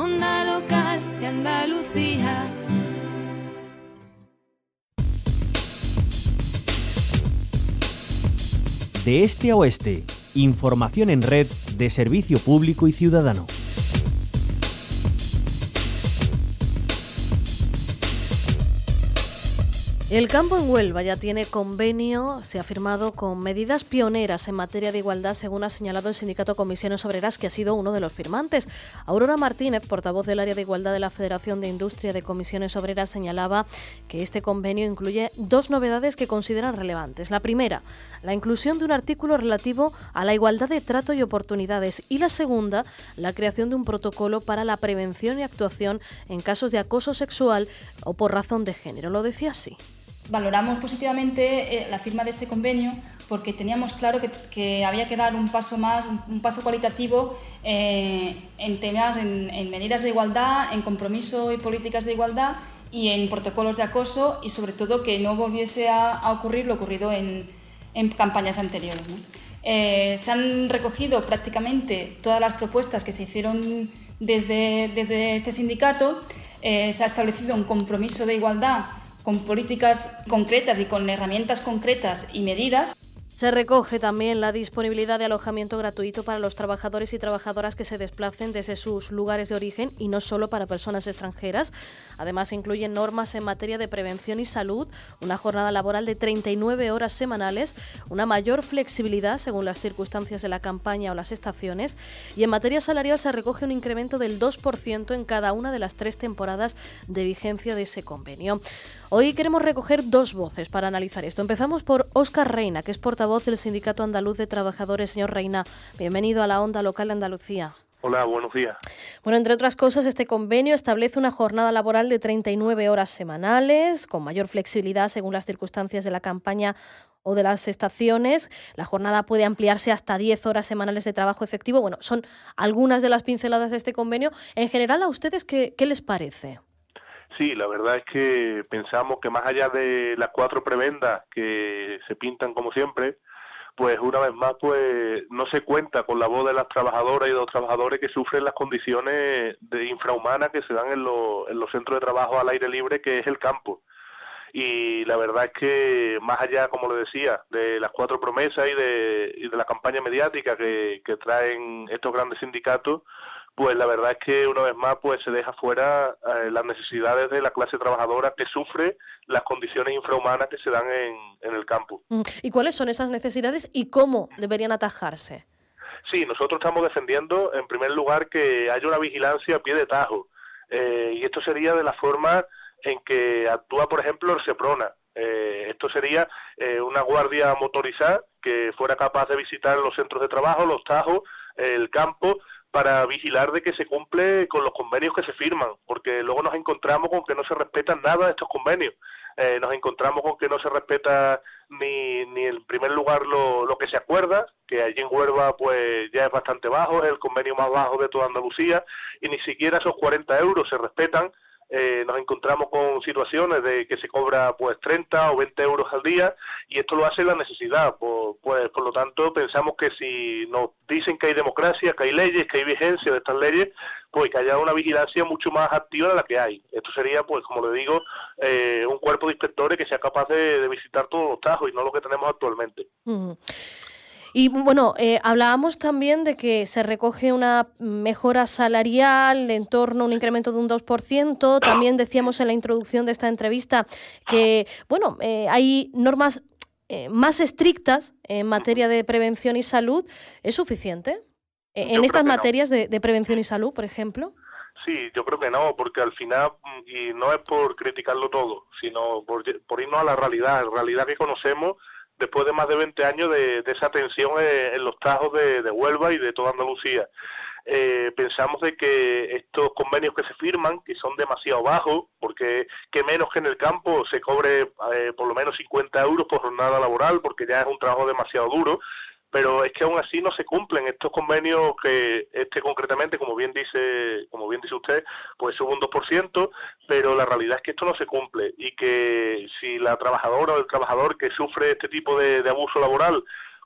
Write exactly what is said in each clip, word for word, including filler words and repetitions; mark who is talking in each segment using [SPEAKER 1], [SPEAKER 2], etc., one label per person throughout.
[SPEAKER 1] Onda Local de Andalucía.
[SPEAKER 2] De este a oeste, información en red de servicio público y ciudadano.
[SPEAKER 3] El campo en Huelva ya tiene convenio, se ha firmado con medidas pioneras en materia de igualdad, según ha señalado el sindicato Comisiones Obreras, que ha sido uno de los firmantes. Aurora Martínez, portavoz del área de igualdad de la Federación de Industria de Comisiones Obreras, señalaba que este convenio incluye dos novedades que consideran relevantes. La primera, la inclusión de un artículo relativo a la igualdad de trato y oportunidades, y la segunda, la creación de un protocolo para la prevención y actuación en casos de acoso sexual o por razón de género. Lo decía así.
[SPEAKER 4] Valoramos positivamente la firma de este convenio porque teníamos claro que, que había que dar un paso más, un paso cualitativo eh, en temas, en, en medidas de igualdad, en compromiso y políticas de igualdad y en protocolos de acoso, y sobre todo que no volviese a, a ocurrir lo ocurrido en, en campañas anteriores, ¿no? Eh, se han recogido prácticamente todas las propuestas que se hicieron desde, desde este sindicato. Eh, se ha establecido un compromiso de igualdad con políticas concretas y con herramientas concretas y medidas.
[SPEAKER 3] Se recoge también la disponibilidad de alojamiento gratuito para los trabajadores y trabajadoras que se desplacen desde sus lugares de origen y no solo para personas extranjeras. Además, se incluyen normas en materia de prevención y salud, una jornada laboral de treinta y nueve horas semanales, una mayor flexibilidad según las circunstancias de la campaña o las estaciones, y en materia salarial se recoge un incremento del dos por ciento en cada una de las tres temporadas de vigencia de ese convenio. Hoy queremos recoger dos voces para analizar esto. Empezamos por Óscar Reina, que es portavoz del Sindicato Andaluz de Trabajadores. Señor Reina, bienvenido a la Onda Local de Andalucía.
[SPEAKER 5] Hola, buenos días.
[SPEAKER 3] Bueno, entre otras cosas, este convenio establece una jornada laboral de treinta y nueve horas semanales, con mayor flexibilidad según las circunstancias de la campaña o de las estaciones. La jornada puede ampliarse hasta diez horas semanales de trabajo efectivo. Bueno, son algunas de las pinceladas de este convenio. En general, ¿a ustedes qué, qué les parece?
[SPEAKER 5] Sí, la verdad es que pensamos que más allá de las cuatro prebendas que se pintan como siempre, pues una vez más pues no se cuenta con la voz de las trabajadoras y de los trabajadores que sufren las condiciones de infrahumanas que se dan en, lo, en los centros de trabajo al aire libre, que es el campo. Y la verdad es que más allá, como le decía, de las cuatro promesas y de, y de la campaña mediática que, que traen estos grandes sindicatos, pues la verdad es que una vez más pues se deja fuera eh, las necesidades de la clase trabajadora que sufre las condiciones infrahumanas que se dan en, en el campo.
[SPEAKER 3] ¿Y cuáles son esas necesidades y cómo deberían atajarse?
[SPEAKER 5] Sí, nosotros estamos defendiendo en primer lugar que haya una vigilancia a pie de tajo, eh, y esto sería de la forma en que actúa, por ejemplo, el Seprona. Eh, esto sería eh, una guardia motorizada que fuera capaz de visitar los centros de trabajo, los tajos, eh, el campo, para vigilar de que se cumple con los convenios que se firman, porque luego nos encontramos con que no se respetan nada de estos convenios. Eh, nos encontramos con que no se respeta ni, ni en primer lugar lo, lo que se acuerda, que allí en Huelva pues ya es bastante bajo, es el convenio más bajo de toda Andalucía, y ni siquiera esos cuarenta euros se respetan. Eh, nos encontramos con situaciones de que se cobra pues treinta o veinte euros al día, y esto lo hace la necesidad. Por, pues por lo tanto pensamos que si nos dicen que hay democracia, que hay leyes, que hay vigencia de estas leyes, pues que haya una vigilancia mucho más activa de la que hay. Esto sería, pues como le digo, eh, un cuerpo de inspectores que sea capaz de, de visitar todos los tajos y no lo que tenemos actualmente.
[SPEAKER 3] Mm. Y bueno, eh, hablábamos también de que se recoge una mejora salarial en torno a un incremento de un dos por ciento. También decíamos en la introducción de esta entrevista que, bueno, eh, hay normas eh, más estrictas en materia de prevención y salud. ¿Es suficiente? Eh, en estas materias no. de, de prevención y salud, por ejemplo.
[SPEAKER 5] Sí, yo creo que no, porque al final, y no es por criticarlo todo, sino por, por irnos a la realidad, la realidad que conocemos después de más de veinte años de, de esa tensión en, en los tajos de, de Huelva y de toda Andalucía. Eh, pensamos de que estos convenios que se firman, que son demasiado bajos, porque que menos que en el campo se cobre eh, por lo menos cincuenta euros por jornada laboral, porque ya es un trabajo demasiado duro, pero es que aún así no se cumplen estos convenios, que este concretamente, como bien dice como bien dice usted, pues sube un dos por ciento, pero la realidad es que esto no se cumple, y que si la trabajadora o el trabajador que sufre este tipo de, de abuso laboral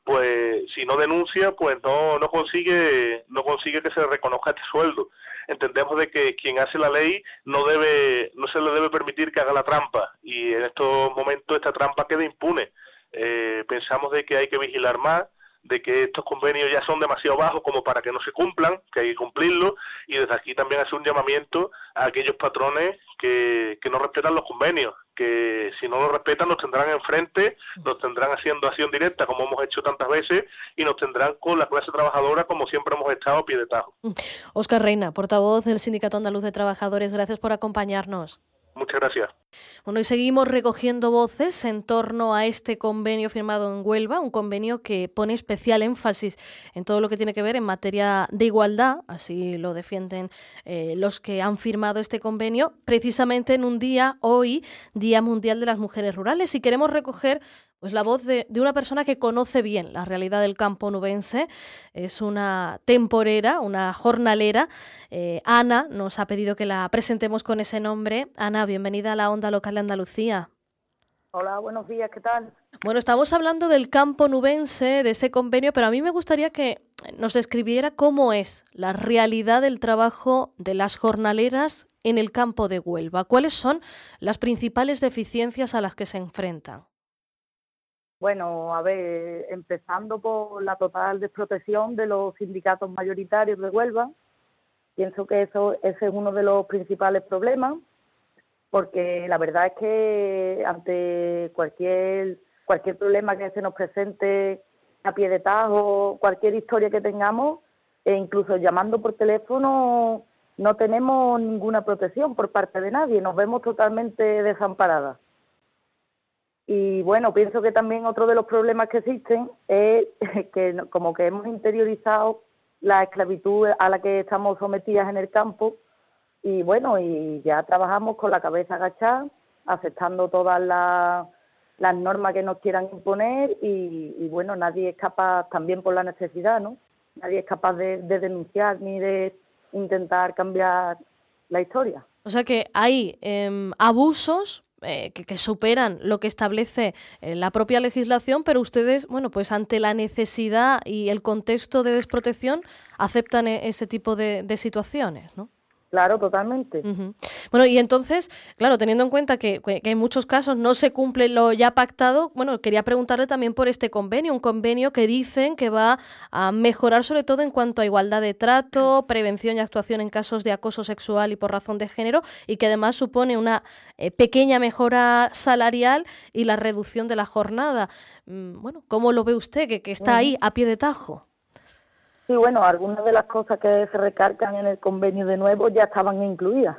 [SPEAKER 5] pues si no denuncia, pues no no consigue no consigue que se le reconozca este sueldo. Entendemos de que quien hace la ley no debe no se le debe permitir que haga la trampa, y en estos momentos esta trampa queda impune. Eh, pensamos de que hay que vigilar más, de que estos convenios ya son demasiado bajos como para que no se cumplan, que hay que cumplirlos, y desde aquí también hace un llamamiento a aquellos patrones que, que no respetan los convenios, que si no los respetan nos tendrán enfrente, nos tendrán haciendo acción directa como hemos hecho tantas veces, y nos tendrán con la clase trabajadora como siempre hemos estado a pie de tajo.
[SPEAKER 3] Óscar Reina, portavoz del Sindicato Andaluz de Trabajadores, gracias por acompañarnos.
[SPEAKER 5] Muchas gracias.
[SPEAKER 3] Bueno, y seguimos recogiendo voces en torno a este convenio firmado en Huelva, un convenio que pone especial énfasis en todo lo que tiene que ver en materia de igualdad, así lo defienden eh, los que han firmado este convenio, precisamente en un día, hoy, Día Mundial de las Mujeres Rurales, y queremos recoger pues la voz de, de una persona que conoce bien la realidad del campo onubense. Es una temporera, una jornalera. Eh, Ana nos ha pedido que la presentemos con ese nombre. Ana, bienvenida a la Onda Local de Andalucía.
[SPEAKER 6] Hola, buenos días, ¿qué tal?
[SPEAKER 3] Bueno, estamos hablando del campo onubense, de ese convenio, pero a mí me gustaría que nos describiera cómo es la realidad del trabajo de las jornaleras en el campo de Huelva. ¿Cuáles son las principales deficiencias a las que se enfrentan?
[SPEAKER 6] Bueno, a ver, empezando por la total desprotección de los sindicatos mayoritarios de Huelva, pienso que eso ese es uno de los principales problemas, porque la verdad es que ante cualquier cualquier problema que se nos presente a pie de tajo, cualquier historia que tengamos, e incluso llamando por teléfono, no tenemos ninguna protección por parte de nadie, nos vemos totalmente desamparadas. Y bueno, pienso que también otro de los problemas que existen es que como que hemos interiorizado la esclavitud a la que estamos sometidas en el campo, y bueno, y ya trabajamos con la cabeza agachada, aceptando todas las, las normas que nos quieran imponer, y, y bueno, nadie es capaz, también por la necesidad, ¿no? Nadie es capaz de, de denunciar ni de intentar cambiar la historia.
[SPEAKER 3] O sea que hay eh, abusos eh, que, que superan lo que establece eh, la propia legislación, pero ustedes, bueno, pues ante la necesidad y el contexto de desprotección aceptan e- ese tipo de, de situaciones, ¿no?
[SPEAKER 6] Claro, totalmente.
[SPEAKER 3] Uh-huh. Bueno, y entonces, claro, teniendo en cuenta que, que en muchos casos no se cumple lo ya pactado, bueno, quería preguntarle también por este convenio, un convenio que dicen que va a mejorar sobre todo en cuanto a igualdad de trato, prevención y actuación en casos de acoso sexual y por razón de género, y que además supone una eh, pequeña mejora salarial y la reducción de la jornada. Mm, bueno, ¿cómo lo ve usted, que, que está uh-huh. ahí a pie de tajo?
[SPEAKER 6] Sí, bueno, algunas de las cosas que se recargan en el convenio de nuevo ya estaban incluidas,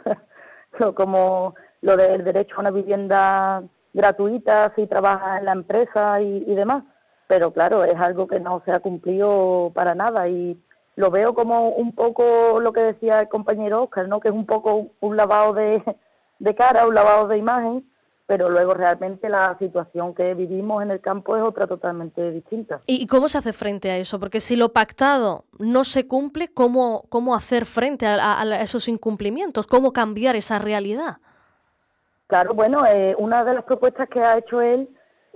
[SPEAKER 6] como lo del derecho a una vivienda gratuita si trabajas en la empresa y, y demás, pero claro, es algo que no se ha cumplido para nada, y lo veo como un poco lo que decía el compañero Óscar, ¿no? Que es un poco un lavado de, de cara, un lavado de imagen, pero luego realmente la situación que vivimos en el campo es otra totalmente distinta.
[SPEAKER 3] ¿Y cómo se hace frente a eso? Porque si lo pactado no se cumple, ¿cómo, cómo hacer frente a, a, a esos incumplimientos? ¿Cómo cambiar esa realidad?
[SPEAKER 6] Claro, bueno, eh, una de las propuestas que ha hecho él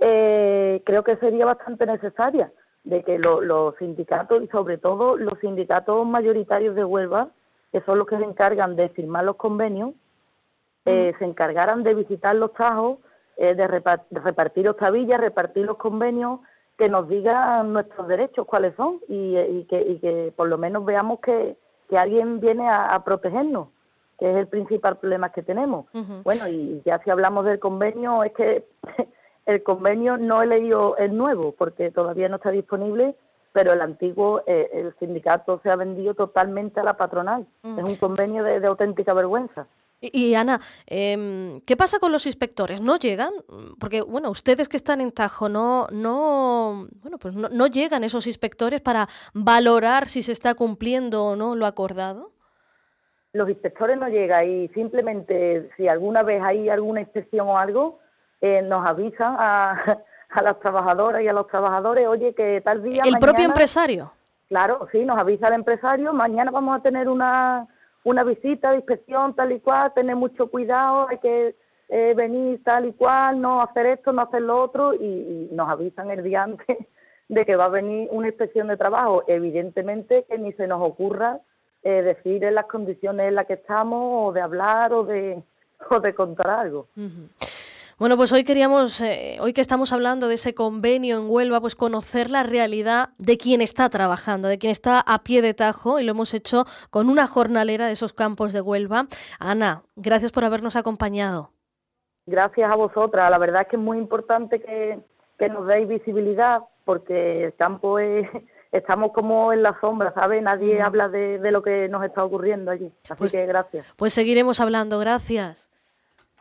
[SPEAKER 6] eh, creo que sería bastante necesaria, de que lo, los sindicatos, y sobre todo los sindicatos mayoritarios de Huelva, que son los que se encargan de firmar los convenios, Eh, se encargaran de visitar los tajos, eh, de, repart- de repartir los tabillas, repartir los convenios, que nos digan nuestros derechos cuáles son, y, y, que, y que por lo menos veamos que, que alguien viene a, a protegernos, que es el principal problema que tenemos. Uh-huh. Bueno, y ya si hablamos del convenio, es que el convenio no he leído el nuevo, porque todavía no está disponible, pero el antiguo, eh, el sindicato se ha vendido totalmente a la patronal. Uh-huh. Es un convenio de, de auténtica vergüenza.
[SPEAKER 3] Y, y Ana, eh, ¿qué pasa con los inspectores? ¿No llegan? Porque, bueno, ustedes que están en Tajo, no, no, bueno, pues no, no llegan esos inspectores para valorar si se está cumpliendo o no lo acordado.
[SPEAKER 6] Los inspectores no llegan, y simplemente si alguna vez hay alguna inspección o algo, eh, nos avisan a, a las trabajadoras y a los trabajadores, oye, que tal día,
[SPEAKER 3] ¿El
[SPEAKER 6] mañana,
[SPEAKER 3] propio empresario?
[SPEAKER 6] Claro, sí, nos avisa el empresario, mañana vamos a tener una... una visita de inspección tal y cual, tener mucho cuidado, hay que eh, venir tal y cual, no hacer esto, no hacer lo otro, y, y nos avisan el día antes de que va a venir una inspección de trabajo. Evidentemente que ni se nos ocurra eh, decir en las condiciones en las que estamos, o de hablar, o de, o de contar algo.
[SPEAKER 3] Uh-huh. Bueno, pues hoy queríamos, eh, hoy que estamos hablando de ese convenio en Huelva, pues conocer la realidad de quien está trabajando, de quien está a pie de Tajo, y lo hemos hecho con una jornalera de esos campos de Huelva. Ana, gracias por habernos acompañado.
[SPEAKER 6] Gracias a vosotras. La verdad es que es muy importante que, que nos deis visibilidad, porque el campo es... Estamos como en la sombra, ¿sabes? Nadie uh-huh. habla de, de lo que nos está ocurriendo allí. Así
[SPEAKER 3] pues,
[SPEAKER 6] que gracias.
[SPEAKER 3] Pues seguiremos hablando. Gracias.